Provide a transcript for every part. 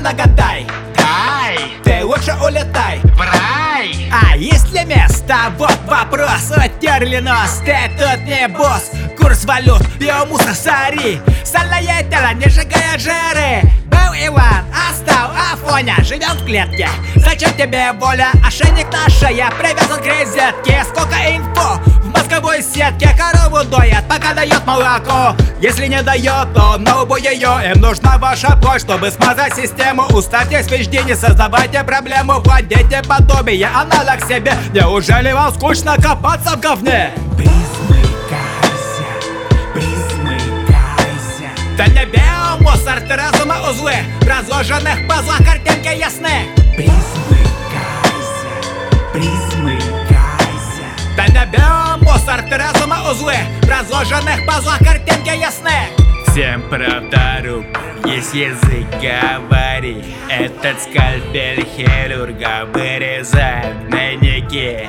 нагадай. Дай, Ты лучше улетай в рай. А есть ли место? Вот вопрос. Утерли нос, ты тут не босс. Курс валют, биомусор, сори. Стальное тело, не сжигая жиры. Был Иван, а стал Афоня. Живем в клетке, зачем тебе воля? Ошейник на шее, привязан к розетке. Сколько инфо в мозговой сетке. Корову доят, пока дает молоко. Если не дает, то на убой ее. Им нужна ваша помощь, чтобы смазать систему. Уставьте свежди, не создавайте проблему. Вводите подобие, аналог себе. Неужели вам скучно копаться в говне? Присмыкайся, присмыкайся. Да не биомусор, ты разума узлы. В разложенных пазлах картинки ясны. Присмыкайся, присмыкайся. Да не биомусор, ты разума узлы. В разложенных пазлах картинки ясны. Всем правда рук, есть язык, говори. Этот скальпель хирурга вырезает гнойники.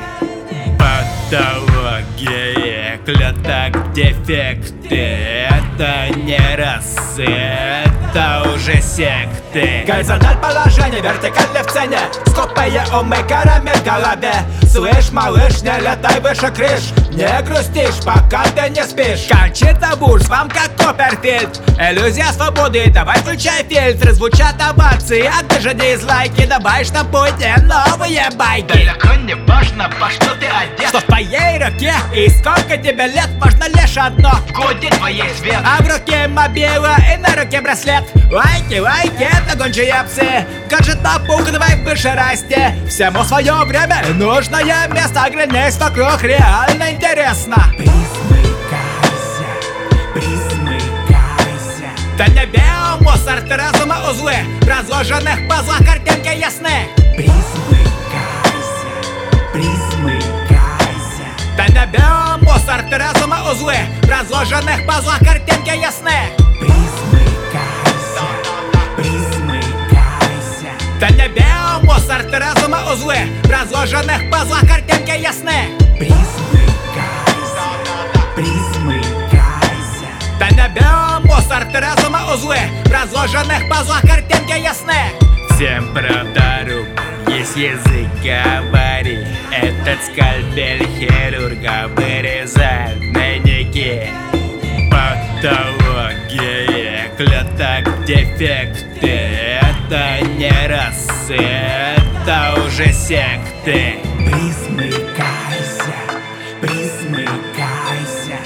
Патология, клеток, дефекты. Это не расы, это уже секты. Горизонталь положение, вертикаль в цене. Скупые умы, карамель в голове. Слышь, малыш, не летай выше крыш. Не грустишь, пока ты не спишь. Кончита Вурст, вам как Копперфильд. Иллюзия свободы, давай включай фильтры. Звучат овации, а ты же дизлайки. Давай штампуйте новые байки. Далеко не важно, во что ты одет. Что в твоей руке и сколько тебе лет, важно лишь одно. Годи твоей свет. А в руке мобила и на руке браслет. Лайки, лайки, это гончие псы. Гаджет на пук, давай выше расти. Всему свое время и нужное место. Оглянись вокруг, реально интересно. Присмыкайся, присмыкайся. Да не биомусор, ты разума узлы. В разложенных пазлах картинки ясны. Присмыкайся, присмыкайся. Да не биомусор, ты разума узлы. В разложенных пазлах картинки ясны. Присмыкайся, присмыкайся. Да не биомусор, ты разума узлы. В разложенных пазлах картинки ясны. Присмыкайся, присмыкайся. Да не биомусор, ты разума узлы. В разложенных пазлах картинки ясны. Всем правда рук, есть язык, говори. Этот скальпель хирурга вырезает гнойники. Патология, клеток, дефекты. Это не расы, это уже секты. Присмыкайся, присмыкайся.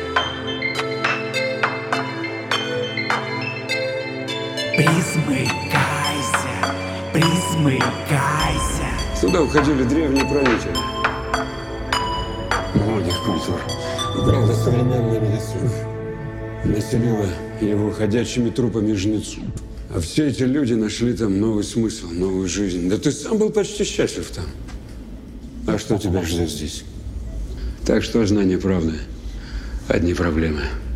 Присмыкайся, присмыкайся. Сюда уходили древние правители многих культур. Правда, современная медицина населила его ходячими трупами жнецов. А все эти люди нашли там новый смысл, новую жизнь. Да ты сам был почти счастлив там. А что тебя ждет здесь? Так что знание правды – одни проблемы.